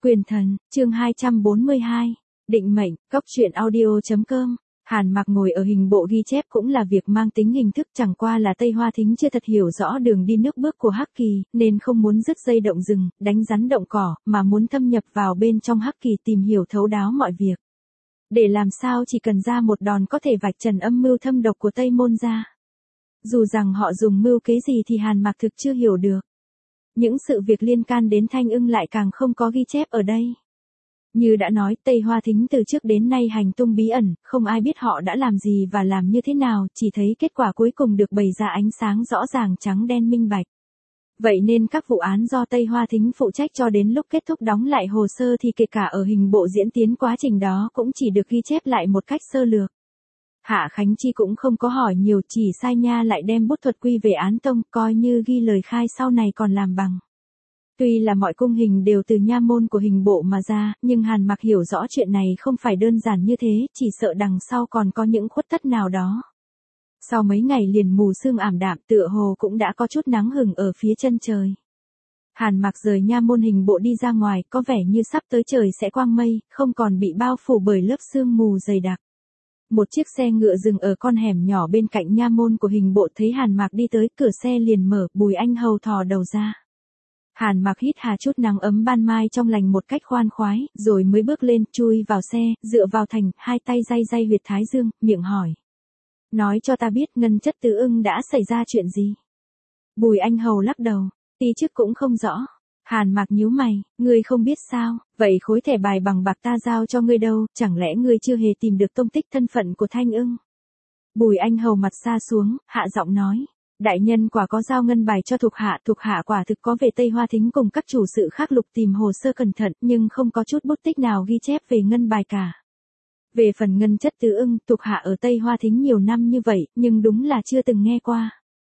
Quyền thần, chương 242, định mệnh, cốc truyện audio.com. Hàn Mặc ngồi ở hình bộ ghi chép cũng là việc mang tính hình thức, chẳng qua là Tây Hoa Thính chưa thật hiểu rõ đường đi nước bước của Hắc Kỳ, nên không muốn dứt dây động rừng, đánh rắn động cỏ, mà muốn thâm nhập vào bên trong Hắc Kỳ tìm hiểu thấu đáo mọi việc. Để làm sao chỉ cần ra một đòn có thể vạch trần âm mưu thâm độc của Tây Môn gia. Dù rằng họ dùng mưu kế gì thì Hàn Mặc thực chưa hiểu được. Những sự việc liên can đến Thanh Ưng lại càng không có ghi chép ở đây. Như đã nói, Tây Hoa Thính từ trước đến nay hành tung bí ẩn, không ai biết họ đã làm gì và làm như thế nào, chỉ thấy kết quả cuối cùng được bày ra ánh sáng rõ ràng trắng đen minh bạch. Vậy nên các vụ án do Tây Hoa Thính phụ trách cho đến lúc kết thúc đóng lại hồ sơ thì kể cả ở hình bộ diễn tiến quá trình đó cũng chỉ được ghi chép lại một cách sơ lược. Hạ Khánh Chi cũng không có hỏi nhiều, chỉ sai nha lại đem bút thuật quy về án tông, coi như ghi lời khai sau này còn làm bằng. Tuy là mọi cung hình đều từ nha môn của hình bộ mà ra, nhưng Hàn Mặc hiểu rõ chuyện này không phải đơn giản như thế, chỉ sợ đằng sau còn có những khuất tất nào đó. Sau mấy ngày liền mù sương ảm đạm, tựa hồ cũng đã có chút nắng hừng ở phía chân trời. Hàn Mặc rời nha môn hình bộ đi ra ngoài, có vẻ như sắp tới trời sẽ quang mây, không còn bị bao phủ bởi lớp sương mù dày đặc. Một chiếc xe ngựa dừng ở con hẻm nhỏ bên cạnh nha môn của hình bộ, thấy Hàn Mặc đi tới, cửa xe liền mở, Bùi Anh Hầu thò đầu ra. Hàn Mặc hít hà chút nắng ấm ban mai trong lành một cách khoan khoái, rồi mới bước lên, chui vào xe, dựa vào thành, hai tay day huyệt thái dương, miệng hỏi. Nói cho ta biết Ngân Chất Tứ Ưng đã xảy ra chuyện gì? Bùi Anh Hầu lắc đầu, tí chức cũng không rõ. Hàn Mặc nhíu mày, ngươi không biết sao, vậy khối thẻ bài bằng bạc ta giao cho ngươi đâu, chẳng lẽ ngươi chưa hề tìm được tông tích thân phận của Thanh Ưng? Bùi Anh Hầu mặt xa xuống, hạ giọng nói. Đại nhân quả có giao ngân bài cho thuộc hạ quả thực có về Tây Hoa Thính cùng các chủ sự khác lục tìm hồ sơ cẩn thận, nhưng không có chút bút tích nào ghi chép về ngân bài cả. Về phần Ngân Chất Tứ Ưng, thuộc hạ ở Tây Hoa Thính nhiều năm như vậy, nhưng đúng là chưa từng nghe qua.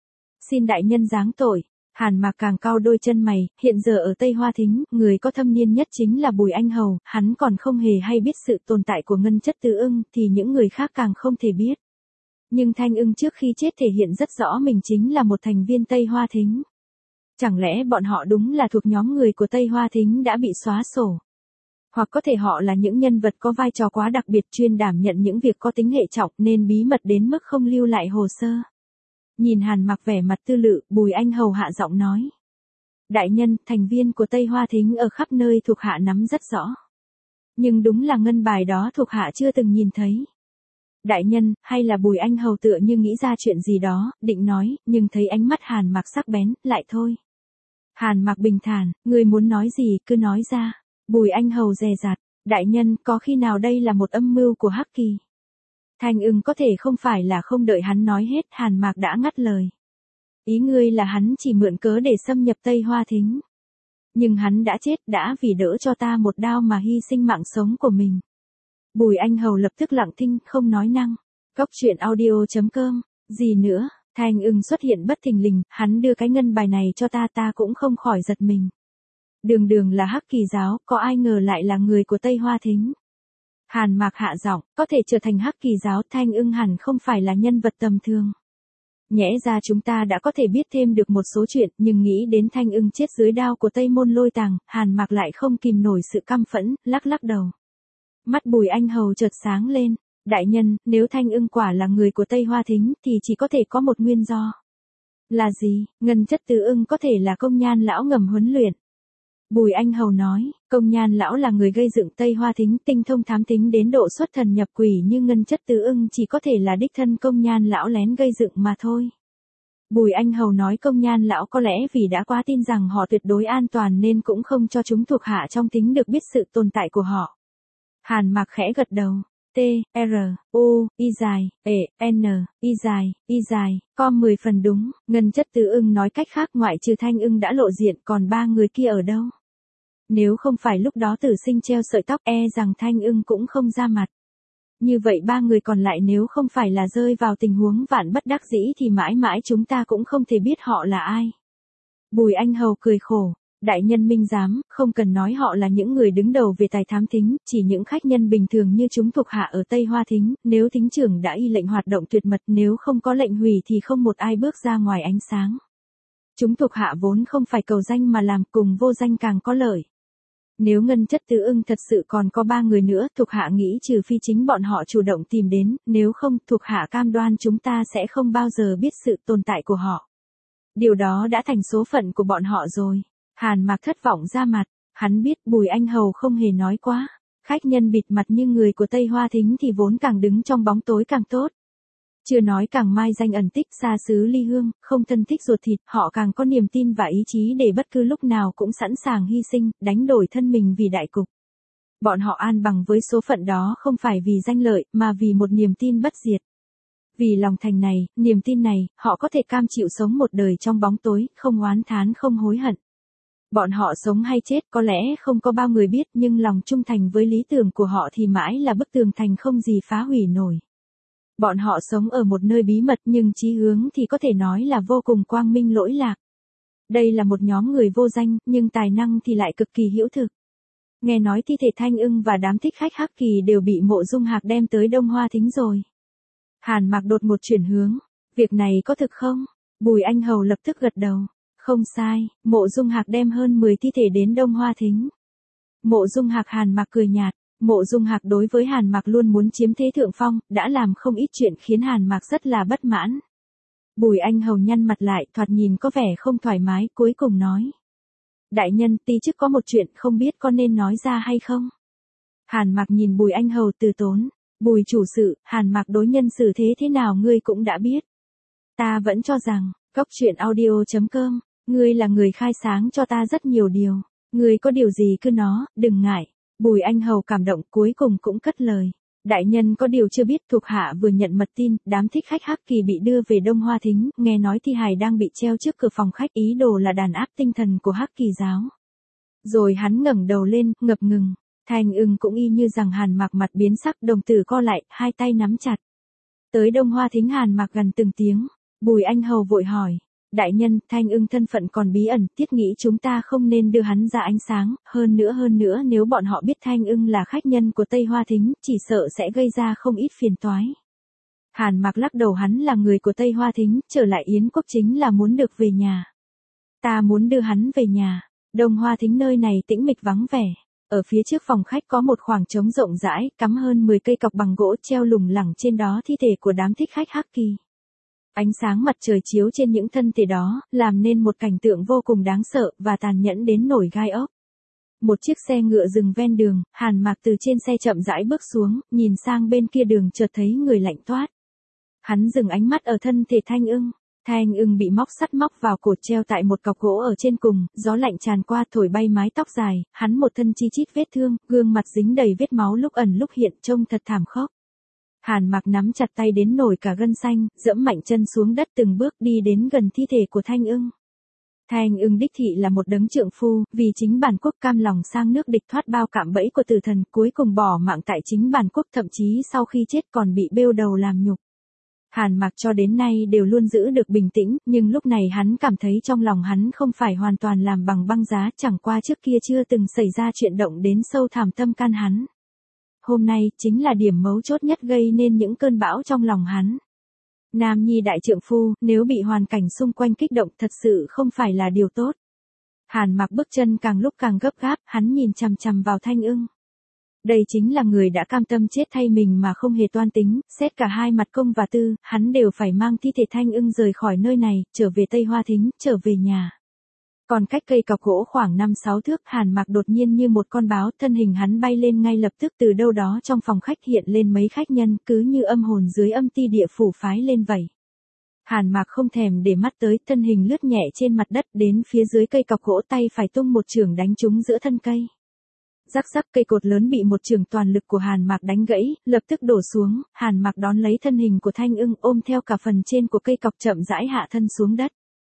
Xin đại nhân giáng tội. Hàn Mặc càng cau đôi chân mày, hiện giờ ở Tây Hoa Thính, người có thâm niên nhất chính là Bùi Anh Hầu, hắn còn không hề hay biết sự tồn tại của Ngân Chất Tứ Ưng, thì những người khác càng không thể biết. Nhưng Thanh Ưng trước khi chết thể hiện rất rõ mình chính là một thành viên Tây Hoa Thính. Chẳng lẽ bọn họ đúng là thuộc nhóm người của Tây Hoa Thính đã bị xóa sổ? Hoặc có thể họ là những nhân vật có vai trò quá đặc biệt chuyên đảm nhận những việc có tính hệ trọng nên bí mật đến mức không lưu lại hồ sơ. Nhìn Hàn Mặc vẻ mặt tư lự, Bùi Anh Hầu hạ giọng nói. Đại nhân, thành viên của Tây Hoa Thính ở khắp nơi thuộc hạ nắm rất rõ. Nhưng đúng là ngân bài đó thuộc hạ chưa từng nhìn thấy. Đại nhân, hay là Bùi Anh Hầu tựa như nghĩ ra chuyện gì đó, định nói, nhưng thấy ánh mắt Hàn Mặc sắc bén, lại thôi. Hàn Mặc bình thản, ngươi muốn nói gì, cứ nói ra. Bùi Anh Hầu dè dặt, đại nhân, có khi nào đây là một âm mưu của Hắc Kỳ? Thanh Ưng có thể không phải là không đợi hắn nói hết, Hàn Mặc đã ngắt lời. Ý ngươi là hắn chỉ mượn cớ để xâm nhập Tây Hoa Thính. Nhưng hắn đã chết, đã vì đỡ cho ta một đao mà hy sinh mạng sống của mình. Bùi Anh Hầu lập tức lặng thinh, không nói năng. Cốc truyện audio.com, gì nữa, Thanh Ưng xuất hiện bất thình lình, hắn đưa cái ngân bài này cho ta cũng không khỏi giật mình. Đường là Hắc Kỳ giáo, có ai ngờ lại là người của Tây Hoa Thính. Hàn Mặc hạ giọng, có thể trở thành Hắc Kỳ giáo, Thanh Ưng hẳn không phải là nhân vật tầm thường. Nhẽ ra chúng ta đã có thể biết thêm được một số chuyện, nhưng nghĩ đến Thanh Ưng chết dưới đao của Tây Môn Lôi Tàng, Hàn Mặc lại không kìm nổi sự căm phẫn, lắc đầu. Mắt Bùi Anh Hầu chợt sáng lên. Đại nhân, nếu Thanh Ưng quả là người của Tây Hoa Thính thì chỉ có thể có một nguyên do. Là gì? Ngân Chất Tứ Ưng có thể là Công Nhan lão ngầm huấn luyện. Bùi Anh Hầu nói, Công Nhan lão là người gây dựng Tây Hoa Thính, tinh thông thám thính đến độ xuất thần nhập quỷ, nhưng Ngân Chất Tứ Ưng chỉ có thể là đích thân Công Nhan lão lén gây dựng mà thôi. Bùi Anh Hầu nói Công Nhan lão có lẽ vì đã quá tin rằng họ tuyệt đối an toàn nên cũng không cho chúng thuộc hạ trong thính được biết sự tồn tại của họ. Hàn Mặc khẽ gật đầu. T, R, U, Y dài, E, N, Y dài, com 10 phần đúng. Ngân Chất Tứ Ưng nói cách khác ngoại trừ Thanh Ưng đã lộ diện, còn ba người kia ở đâu? Nếu không phải lúc đó Tử Sinh treo sợi tóc, rằng Thanh Ưng cũng không ra mặt. Như vậy ba người còn lại nếu không phải là rơi vào tình huống vạn bất đắc dĩ thì mãi mãi chúng ta cũng không thể biết họ là ai. Bùi Anh Hầu cười khổ. Đại nhân minh giám, không cần nói họ là những người đứng đầu về tài thám thính, chỉ những khách nhân bình thường như chúng thuộc hạ ở Tây Hoa Thính, nếu thính trưởng đã y lệnh hoạt động tuyệt mật, nếu không có lệnh hủy thì không một ai bước ra ngoài ánh sáng. Chúng thuộc hạ vốn không phải cầu danh mà làm, cùng vô danh càng có lợi. Nếu Ngân Chất Tứ Ưng thật sự còn có 3 người nữa, thuộc hạ nghĩ trừ phi chính bọn họ chủ động tìm đến, nếu không thuộc hạ cam đoan chúng ta sẽ không bao giờ biết sự tồn tại của họ. Điều đó đã thành số phận của bọn họ rồi. Hàn Mạc thất vọng ra mặt, hắn biết Bùi Anh Hầu không hề nói quá. Khách nhân bịt mặt như người của Tây Hoa Thính thì vốn càng đứng trong bóng tối càng tốt. Chưa nói càng mai danh ẩn tích xa xứ ly hương, không thân thích ruột thịt, họ càng có niềm tin và ý chí để bất cứ lúc nào cũng sẵn sàng hy sinh, đánh đổi thân mình vì đại cục. Bọn họ an bằng với số phận đó không phải vì danh lợi, mà vì một niềm tin bất diệt. Vì lòng thành này, niềm tin này, họ có thể cam chịu sống một đời trong bóng tối, không oán thán không hối hận. Bọn họ sống hay chết có lẽ không có bao người biết, nhưng lòng trung thành với lý tưởng của họ thì mãi là bức tường thành không gì phá hủy nổi. Bọn họ sống ở một nơi bí mật nhưng chí hướng thì có thể nói là vô cùng quang minh lỗi lạc. Đây là một nhóm người vô danh, nhưng tài năng thì lại cực kỳ hữu thực. Nghe nói thi thể Thanh Ưng và đám thích khách Hắc Kỳ đều bị Mộ Dung Hạc đem tới Đông Hoa Thính rồi. Hàn Mạc đột một chuyển hướng. Việc này có thực không? Bùi Anh Hầu lập tức gật đầu. Không sai, Mộ Dung Hạc đem hơn 10 thi thể đến Đông Hoa Thính. Mộ Dung Hạc. Hàn Mạc cười nhạt. Mộ Dung Hạc đối với Hàn Mạc luôn muốn chiếm thế thượng phong, đã làm không ít chuyện khiến Hàn Mạc rất là bất mãn. Bùi Anh Hầu nhăn mặt lại, thoạt nhìn có vẻ không thoải mái, cuối cùng nói. Đại nhân, ti chức có một chuyện không biết có nên nói ra hay không? Hàn Mạc nhìn Bùi Anh Hầu từ tốn. Bùi chủ sự, Hàn Mạc đối nhân xử thế nào ngươi cũng đã biết. Ta vẫn cho rằng, coctruyện.audio.com, ngươi là người khai sáng cho ta rất nhiều điều. Ngươi có điều gì cứ nói, đừng ngại. Bùi Anh Hầu cảm động cuối cùng cũng cất lời. Đại nhân có điều chưa biết, thuộc hạ vừa nhận mật tin, đám thích khách Hắc Kỳ bị đưa về Đông Hoa Thính, nghe nói thi hài đang bị treo trước cửa phòng khách, ý đồ là đàn áp tinh thần của Hắc Kỳ giáo. Rồi hắn ngẩng đầu lên, ngập ngừng. Thanh Ưng cũng y như rằng Hàn Mạc mặt biến sắc, đồng tử co lại, hai tay nắm chặt. Tới Đông Hoa Thính. Hàn Mạc gần từng tiếng. Bùi Anh Hầu vội hỏi. Đại nhân, Thanh Ưng thân phận còn bí ẩn, thiết nghĩ chúng ta không nên đưa hắn ra ánh sáng, hơn nữa nếu bọn họ biết Thanh Ưng là khách nhân của Tây Hoa Thính, chỉ sợ sẽ gây ra không ít phiền toái. Hàn Mạc lắc đầu, hắn là người của Tây Hoa Thính, trở lại Yến Quốc chính là muốn được về nhà. Ta muốn đưa hắn về nhà. Đông Hoa Thính nơi này tĩnh mịch vắng vẻ. Ở phía trước phòng khách có một khoảng trống rộng rãi, cắm hơn 10 cây cọc bằng gỗ treo lủng lẳng trên đó thi thể của đám thích khách Hắc Kỳ. Ánh sáng mặt trời chiếu trên những thân thể đó, làm nên một cảnh tượng vô cùng đáng sợ và tàn nhẫn đến nổi gai ốc. Một chiếc xe ngựa dừng ven đường, Hàn Mạc từ trên xe chậm rãi bước xuống, nhìn sang bên kia đường chợt thấy người lạnh toát. Hắn dừng ánh mắt ở thân thể Thanh Ưng. Thanh Ưng bị móc sắt móc vào cổ treo tại một cọc gỗ ở trên cùng, gió lạnh tràn qua thổi bay mái tóc dài, hắn một thân chi chít vết thương, gương mặt dính đầy vết máu lúc ẩn lúc hiện, trông thật thảm khốc. Hàn Mạc nắm chặt tay đến nổi cả gân xanh, dẫm mạnh chân xuống đất từng bước đi đến gần thi thể của Thanh Ưng. Thanh Ưng đích thị là một đấng trượng phu, vì chính bản quốc cam lòng sang nước địch thoát bao cạm bẫy của tử thần, cuối cùng bỏ mạng tại chính bản quốc, thậm chí sau khi chết còn bị bêu đầu làm nhục. Hàn Mạc cho đến nay đều luôn giữ được bình tĩnh, nhưng lúc này hắn cảm thấy trong lòng hắn không phải hoàn toàn làm bằng băng giá, chẳng qua trước kia chưa từng xảy ra chuyện động đến sâu thẳm tâm can hắn. Hôm nay chính là điểm mấu chốt nhất gây nên những cơn bão trong lòng hắn. Nam nhi đại trượng phu, nếu bị hoàn cảnh xung quanh kích động thật sự không phải là điều tốt. Hàn Mạc bước chân càng lúc càng gấp gáp, hắn nhìn chằm chằm vào Thanh Ưng. Đây chính là người đã cam tâm chết thay mình mà không hề toan tính, xét cả hai mặt công và tư, hắn đều phải mang thi thể Thanh Ưng rời khỏi nơi này, trở về Tây Hoa Thính, trở về nhà. Còn cách cây cọc gỗ khoảng 5-6 thước, Hàn Mạc đột nhiên như một con báo, thân hình hắn bay lên ngay lập tức, từ đâu đó trong phòng khách hiện lên mấy khách nhân, cứ như âm hồn dưới âm ti địa phủ phái lên vậy. Hàn Mạc không thèm để mắt tới, thân hình lướt nhẹ trên mặt đất đến phía dưới cây cọc gỗ, tay phải tung một chưởng đánh trúng giữa thân cây. Rắc rắc, cây cột lớn bị một chưởng toàn lực của Hàn Mạc đánh gãy, lập tức đổ xuống. Hàn Mạc đón lấy thân hình của Thanh Ưng, ôm theo cả phần trên của cây cọc chậm rãi hạ thân xuống đất.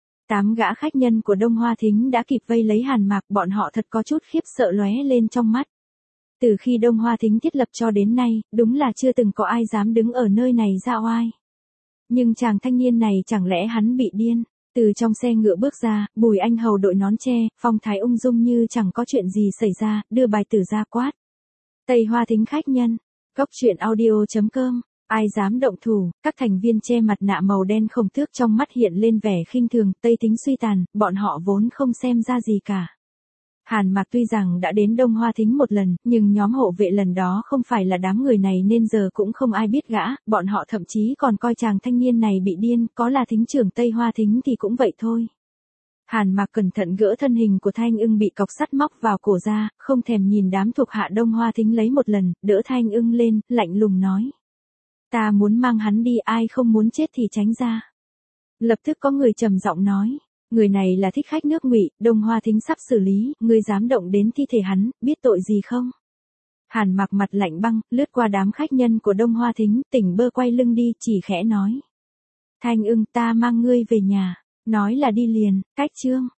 8 gã khách nhân của Đông Hoa Thính đã kịp vây lấy Hàn Mạc, bọn họ thật có chút khiếp sợ lóe lên trong mắt. Từ khi Đông Hoa Thính thiết lập cho đến nay, đúng là chưa từng có ai dám đứng ở nơi này ra oai. Nhưng chàng thanh niên này chẳng lẽ hắn bị điên? Từ trong xe ngựa bước ra, Bùi Anh Hầu đội nón tre, phong thái ung dung như chẳng có chuyện gì xảy ra, đưa bài tử ra quát. Tây Hoa Thính khách nhân, coctruyện.audio.com. Ai dám động thủ, các thành viên che mặt nạ màu đen không thước trong mắt hiện lên vẻ khinh thường, Tây Thính suy tàn, bọn họ vốn không xem ra gì cả. Hàn Mạc tuy rằng đã đến Đông Hoa Thính một lần, nhưng nhóm hộ vệ lần đó không phải là đám người này nên giờ cũng không ai biết gã, bọn họ thậm chí còn coi chàng thanh niên này bị điên, có là thính trưởng Tây Hoa Thính thì cũng vậy thôi. Hàn Mạc cẩn thận gỡ thân hình của Thanh Ưng bị cọc sắt móc vào cổ ra, không thèm nhìn đám thuộc hạ Đông Hoa Thính lấy một lần, đỡ Thanh Ưng lên, lạnh lùng nói. Ta muốn mang hắn đi, ai không muốn chết thì tránh ra. Lập tức có người trầm giọng nói. Người này là thích khách nước Ngụy, Đông Hoa Thính sắp xử lý, ngươi dám động đến thi thể hắn, biết tội gì không? Hàn Mạc mặt lạnh băng, lướt qua đám khách nhân của Đông Hoa Thính, tỉnh bơ quay lưng đi, chỉ khẽ nói. Thanh Ưng, ta mang ngươi về nhà, nói là đi liền, cách chương.